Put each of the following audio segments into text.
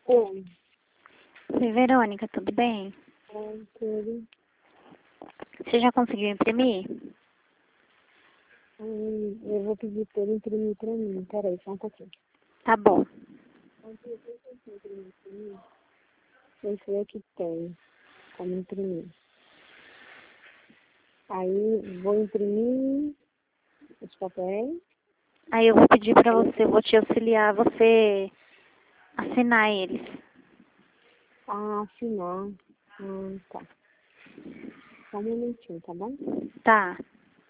Oi, Oi, Verônica, tudo bem? tudo. Você já conseguiu imprimir? Eu vou pedir para ele imprimir para mim. Peraí, só um pouquinho. Tá bom. Esse é que tem como imprimir. Aí vou imprimir os papéis. Aí eu vou pedir pra você, vou te auxiliar, você assinar eles. Assinar. Tá. Só um minutinho, tá bom? Tá.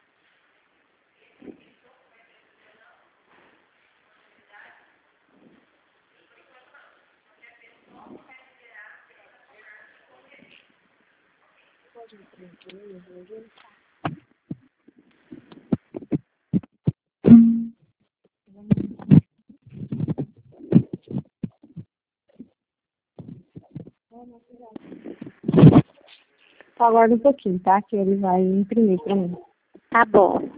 Só aguarda um pouquinho, tá? Que ele vai imprimir para mim. Tá bom.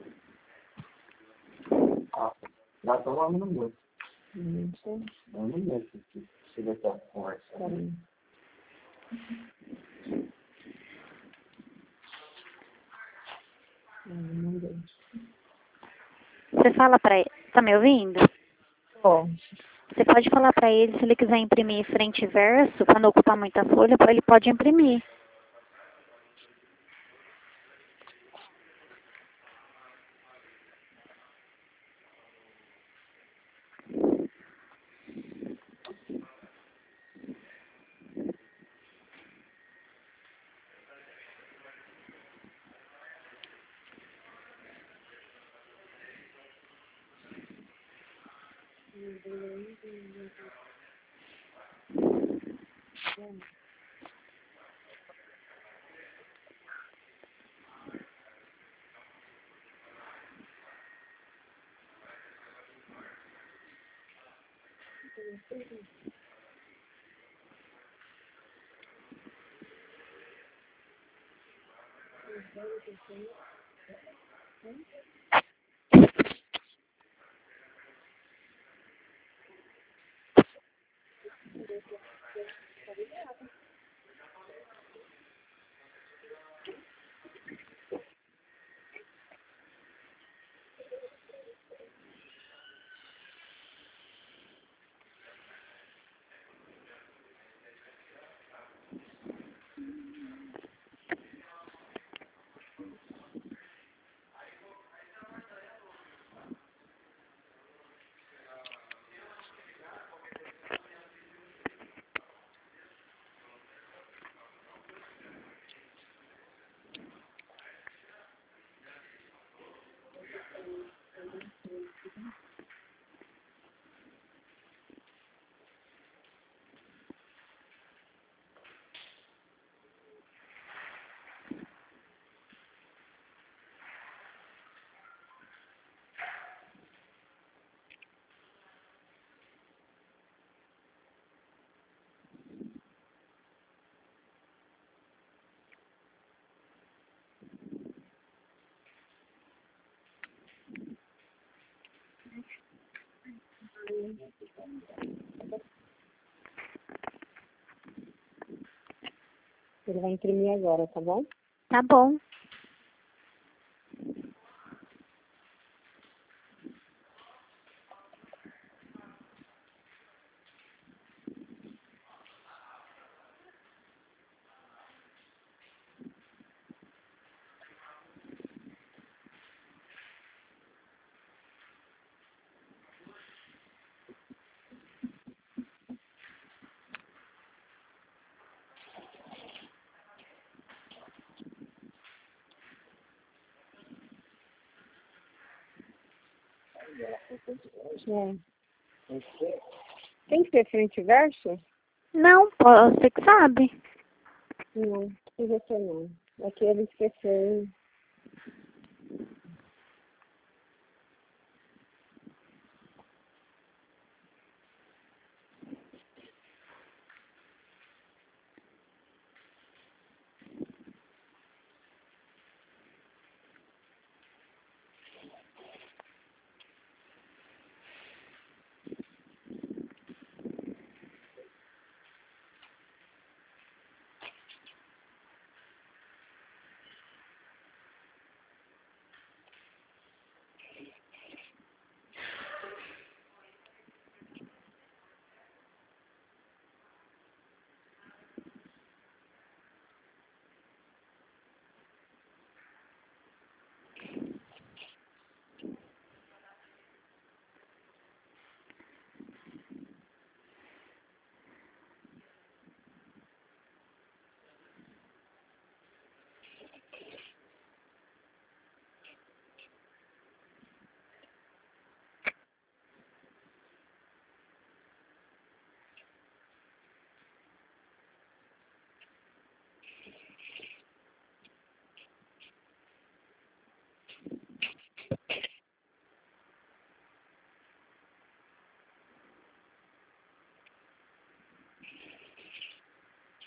Já estou lá no meu. Isso. Não no meu, que chega aqui a conversa. Peraí. Não deu. Você fala pra ele, tá me ouvindo? Ó, Você pode falar pra ele, se ele quiser imprimir frente e verso, pra não ocupar muita folha, ele pode imprimir. ele vai imprimir agora, tá bom? Tá bom. É. Tem que ter frente e verso? Não, você que sabe. Não, precisa ser não. É que ele esqueceu.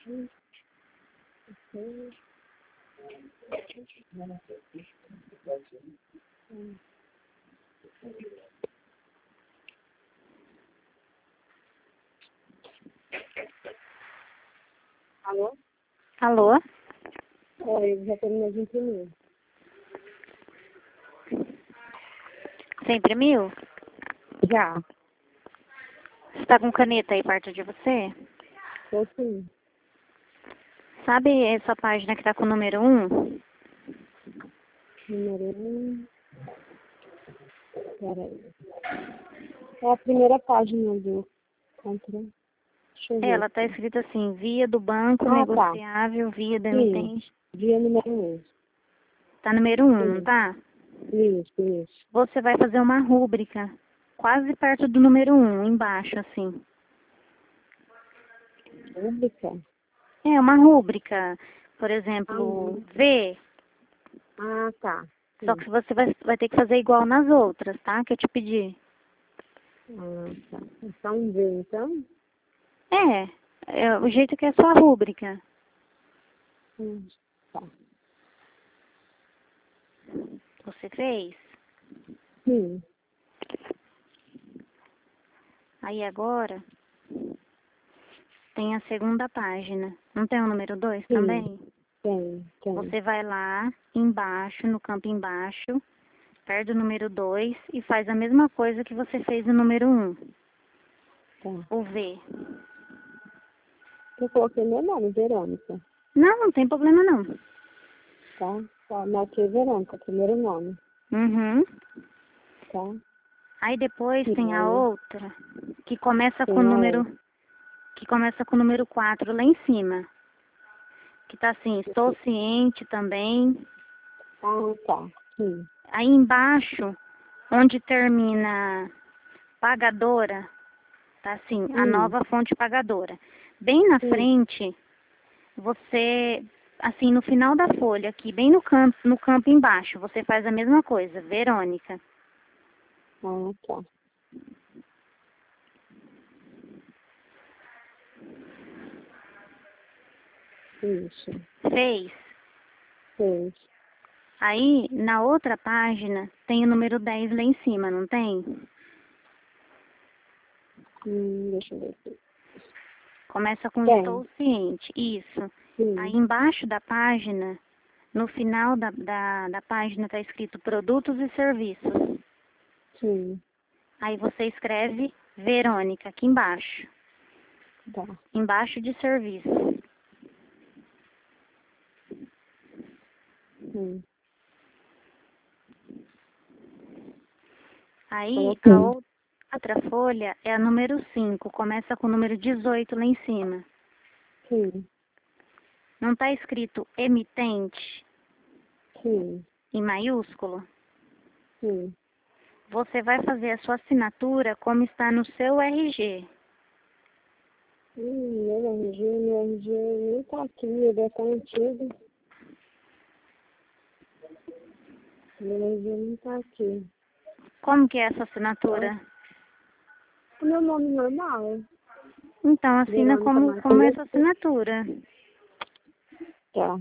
Alô? Alô? Oi, já terminei de imprimir. Você imprimiu? Já. Você tá com caneta aí perto de você? Tô sim. Sabe essa página que tá com o número 1? Número 1. Peraí. É a primeira página do contra. Deixa eu ver. Ela tá escrita assim, via do banco, Ah, tá. negociável, via do Sim. emitente. Dia número 1. Tá número 1, não Sim. tá? Isso. Você vai fazer uma rúbrica, quase perto do número 1, embaixo, assim. Pública? É, uma rúbrica. Por exemplo, V. Ah, tá. Só Sim. que você vai ter que fazer igual nas outras, tá? Que eu te pedi. Ah, tá. É só um V, então? É o jeito que é a sua rúbrica. Tá. Você fez? Sim. Aí agora tem a segunda página. Não tem o número 2 Sim. também? Tem. Você vai lá embaixo, no campo embaixo, perto do número 2 e faz a mesma coisa que você fez no número 1. Tá. O V. Eu coloquei meu nome, Verônica. Não tem problema não. Tá? Tá. Marquei Verônica, primeiro nome. Uhum. Tá? Aí depois Sim, tem a aí outra que começa com tem o a número outra. 4 lá em cima. Que tá assim, estou ciente também. Ah, tá. Sim. Aí embaixo, onde termina pagadora, tá assim, a nova fonte pagadora. Bem na Sim. frente, você, assim, no final da folha, aqui, bem no campo embaixo, você faz a mesma coisa, Verônica. Ah, tá. Isso. Fez. Fez. Aí, na outra página, tem o número 10 lá em cima, não tem? Deixa eu ver aqui. Começa com Tem. estou ciente, isso. Sim. Aí embaixo da página, no final da página está escrito produtos e serviços. Sim. Aí você escreve Verônica aqui embaixo. Tá. Embaixo de serviços. Sim. Aí Coloquei. a outra folha é a número 5. Começa com o número 18 lá em cima. Sim. Não está escrito emitente Sim. em maiúsculo? Sim. Você vai fazer a sua assinatura como está no seu RG. Meu RG nem tá aqui, ele é tão antigo. Meu RG não tá aqui. Como que é essa assinatura? O meu nome normal. Então, assina Verônica como Martins. essa assinatura. Tá.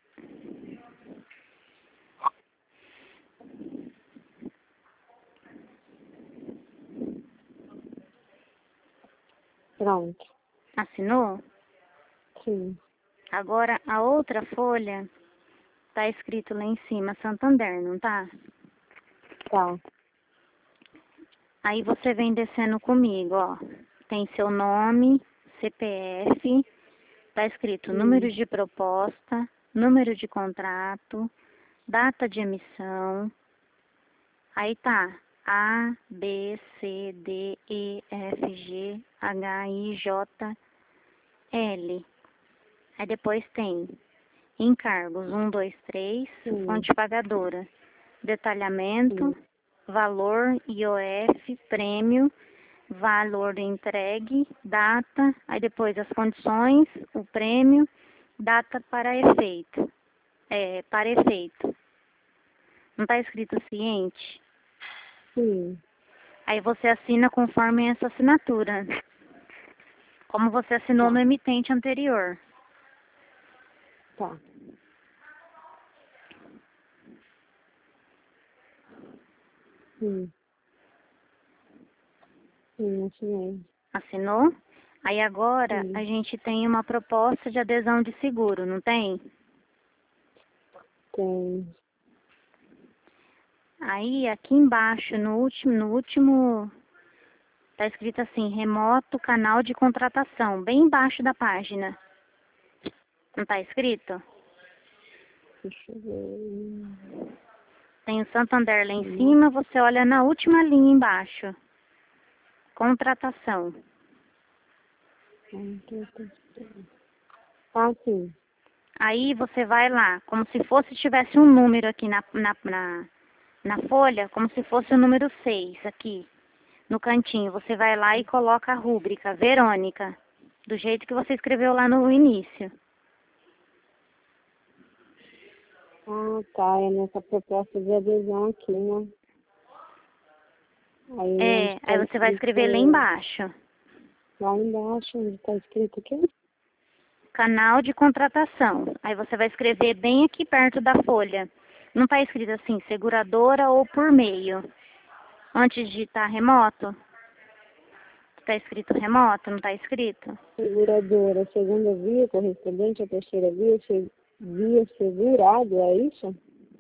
Pronto. Assinou? Sim. Agora, a outra folha está escrito lá em cima, Santander, não tá? Tá. Aí você vem descendo comigo, ó. Tem seu nome, CPF, tá escrito número de proposta, número de contrato, data de emissão. Aí tá A, B, C, D, E, F, G, H, I, J, L. Aí depois tem encargos 1, 2, 3, fonte pagadora, detalhamento, valor, IOF, prêmio, valor entregue, data, aí depois as condições, o prêmio, data para efeito. Para efeito. Não está escrito ciente? Sim. Aí você assina conforme essa assinatura. Como você assinou no emitente anterior. Tá. Sim. Sim, assinei. Assinou? Aí agora Sim. a gente tem uma proposta de adesão de seguro, não tem? Tem. Aí aqui embaixo, no último, tá escrito assim, remoto canal de contratação, bem embaixo da página. Não tá escrito? Deixa eu ver. Tem o Santander lá em cima, você olha na última linha embaixo. Contratação. Ah, sim. Aí você vai lá, como se fosse tivesse um número aqui na folha, como se fosse o número 6 aqui, no cantinho. Você vai lá e coloca a rúbrica, Verônica, do jeito que você escreveu lá no início. Ah, tá. É nessa proposta de adesão aqui, né? Aí você vai escrever lá embaixo. Lá embaixo, onde está escrito aqui? Canal de contratação. Aí você vai escrever bem aqui perto da folha. Não está escrito assim, seguradora ou por meio. Antes de digitar remoto. Está escrito remoto, não está escrito? Seguradora, segunda via, correspondente à terceira via, via segurado, é isso?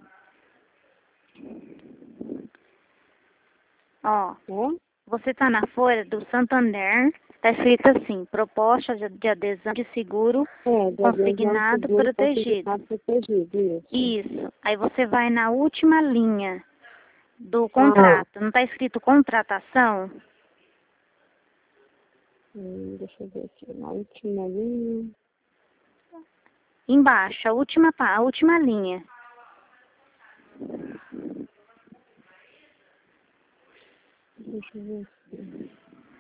Ó, É? você está na folha do Santander, está escrito assim, proposta de adesão de seguro De adesão consignado seguro protegido. consignado protegido, isso. Isso. Aí você vai na última linha do contrato. Não está escrito contratação? Deixa eu ver aqui, na última linha. Embaixo, a última linha. Deixa eu ver aqui.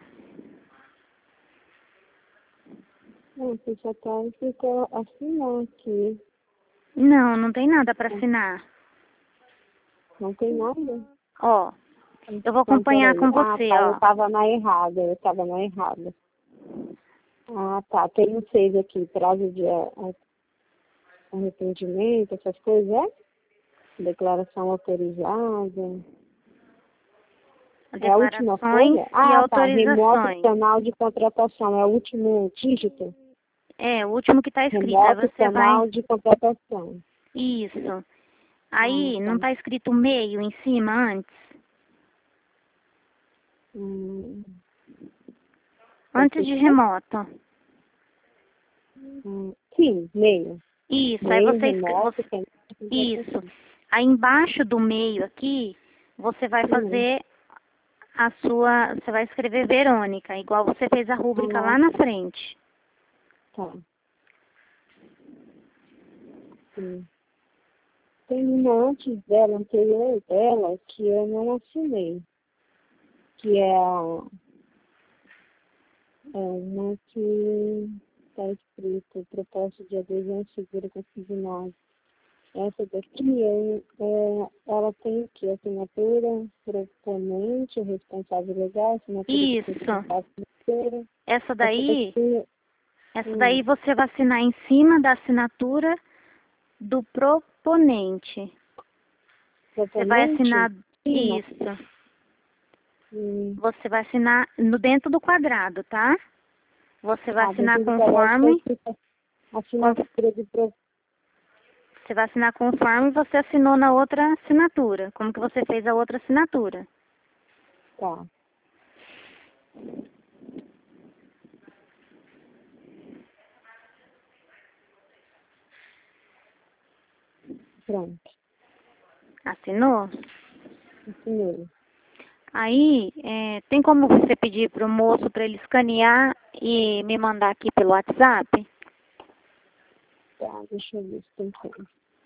Você só tá escrito assinar aqui. Não, não tem nada para assinar. Não tem nada. Ó, eu vou Então, acompanhar peraí. com você, Tá, eu ó. estava na errada. Ah, tá, tem um 6 aqui, prazo de arrependimento, essas coisas, é? Declaração autorizada. É a última Declarações folha? e Ah, tá, remoto autorizações. canal de contratação, é o último dígito? É, o último que está escrito. Aí Remoto você vai... canal de contratação. Isso. Ah, Aí, não tá. está escrito meio em cima antes? Hum, Antes de remoto. sim, meio. Isso, aí Meio você remoto, canal de Isso. contratação. Aí embaixo do meio aqui, você vai fazer você vai escrever Verônica, igual você fez a rúbrica lá na frente. Tá. Sim. Tem uma antes dela, anterior dela, que eu não assinei. Que é uma que está escrito proposta de adesão segura consignado. Essa daqui, ela tem o quê? Assinatura, proponente, responsável legal, assinatura de Isso. responsável financeiro. Essa Essa daí, daqui, você vai assinar em cima da assinatura do proponente. Você vai proponente, assinar sim, isso. Você vai assinar no dentro do quadrado, tá? Você vai assinar conforme. assinatura de Você vai assinar conforme você assinou na outra assinatura. Como que você fez a outra assinatura. Tá. Pronto. Assinou? Assinei. Aí, tem como você pedir para o moço para ele escanear e me mandar aqui pelo WhatsApp? Tá, deixa eu ver se tem como.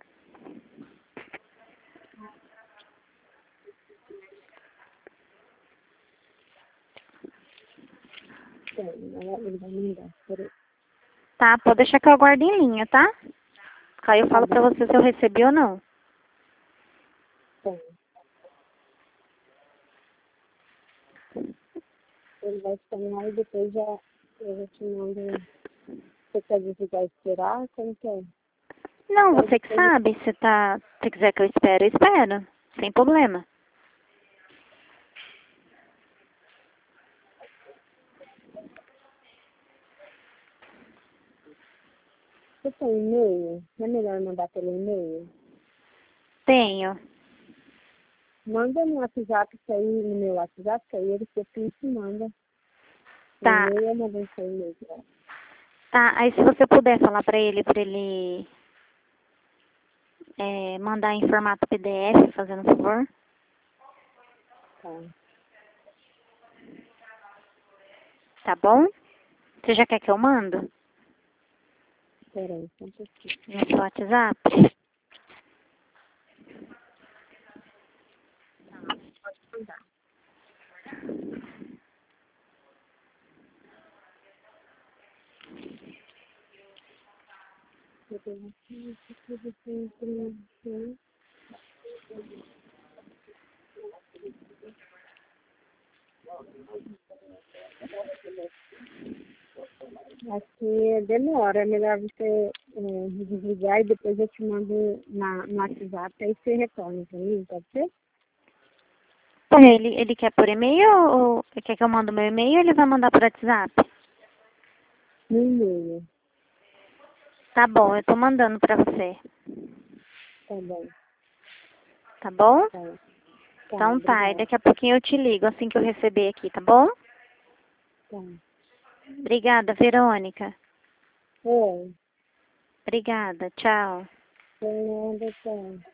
Tem, ele vai mandar. Peraí. Tá, pode deixar que eu aguarde em linha, tá? Aí eu falo Tá para bom. você se eu recebi ou não. Tem. Ele vai escanear e depois eu já te mando. Você quer dizer que vai esperar? Como que é? Não, você que sabe. Se quiser que eu espere, eu espero. Sem problema. Você tem e-mail? Não é melhor mandar pelo e-mail? Tenho. Manda no WhatsApp, isso aí, no meu WhatsApp, que aí ele copia e te manda. Tá. E-mail, eu mandei seu e-mail. Tá, aí se você puder falar pra ele mandar em formato PDF, fazendo favor. Tá. Tá bom? Você já quer que eu mando? Peraí, só um pouquinho. No seu WhatsApp? Pode mandar. Aqui demora, é melhor você desligar e depois eu te mando no WhatsApp, aí você retorna pra mim, pode ser? Ele quer por e-mail ou quer que eu mande o meu e-mail ou ele vai mandar por WhatsApp? No e-mail, Tá bom, eu tô mandando pra você. tá bom. Tá bom? Tá, Então tá, e obrigada. daqui a pouquinho eu te ligo assim que eu receber aqui, tá bom? Tá. Obrigada, Verônica. É, Obrigada, tchau. Fernanda, tá.